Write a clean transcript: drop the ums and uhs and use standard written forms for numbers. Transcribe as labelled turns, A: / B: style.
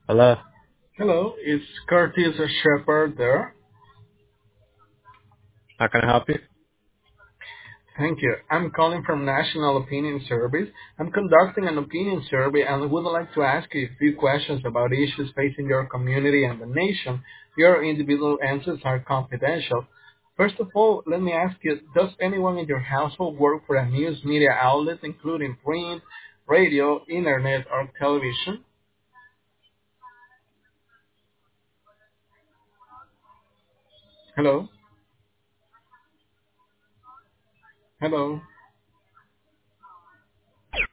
A: Hello.
B: Hello, is Curtis Shepard there?
A: How can I help you?
B: Thank you. I'm calling from National Opinion Service. I'm conducting an opinion survey and would like to ask you a few questions about issues facing your community and the nation. Your individual answers are confidential. First of all, let me ask you, does anyone in your household work for a news media outlet, including print, radio, internet, or television? Hello? Hello?